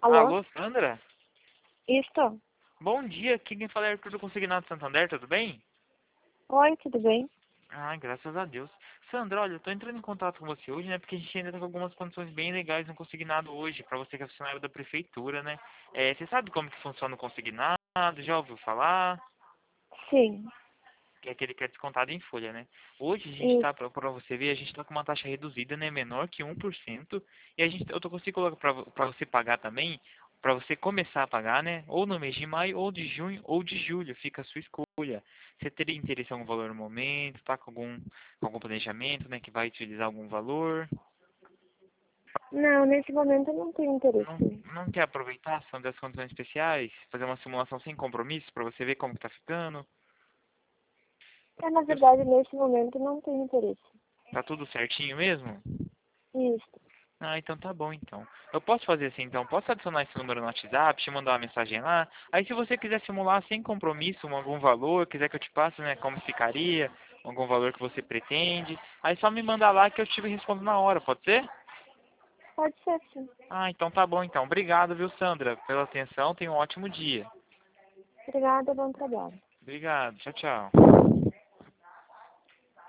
Alô? Alô, Sandra? Isto? Bom dia, aqui quem fala é Arthur do Consignado Santander, tudo bem? Oi, tudo bem? Ah, graças a Deus. Sandra, olha, eu tô entrando em contato com você hoje, né, porque a gente ainda tá com algumas condições bem legais no Consignado hoje, pra você que é funcionário da Prefeitura, né? Você sabe como que funciona o Consignado? Já ouviu falar? Sim, Que é aquele que é descontado em folha, né? Hoje a gente isso. tá, pra você ver, a gente tá com uma taxa reduzida, né, menor que 1%, e eu tô conseguindo colocar pra você pagar também, pra você começar a pagar, né, ou no mês de maio, ou de junho, ou de julho, fica a sua escolha. Você teria interesse em algum valor no momento, tá com algum planejamento, né, que vai utilizar algum valor? Não, nesse momento eu não tenho Não, interesse. não quer aproveitar, são das condições especiais, fazer uma simulação sem compromisso pra você ver como que tá ficando? Na verdade, nesse momento eu não tenho interesse. Tá tudo certinho mesmo? Isso. Ah, então tá bom então. Eu posso fazer assim então, posso adicionar esse número no WhatsApp, te mandar uma mensagem lá. Aí se você quiser simular sem compromisso algum valor, quiser que eu te passe, né, como ficaria, algum valor que você pretende, aí só me manda lá que eu te respondo na hora, pode ser? Pode ser, sim. Ah, então tá bom então. Obrigado, viu, Sandra, pela atenção. Tenha um ótimo dia. Obrigada, bom trabalho. Obrigado. Tchau, tchau.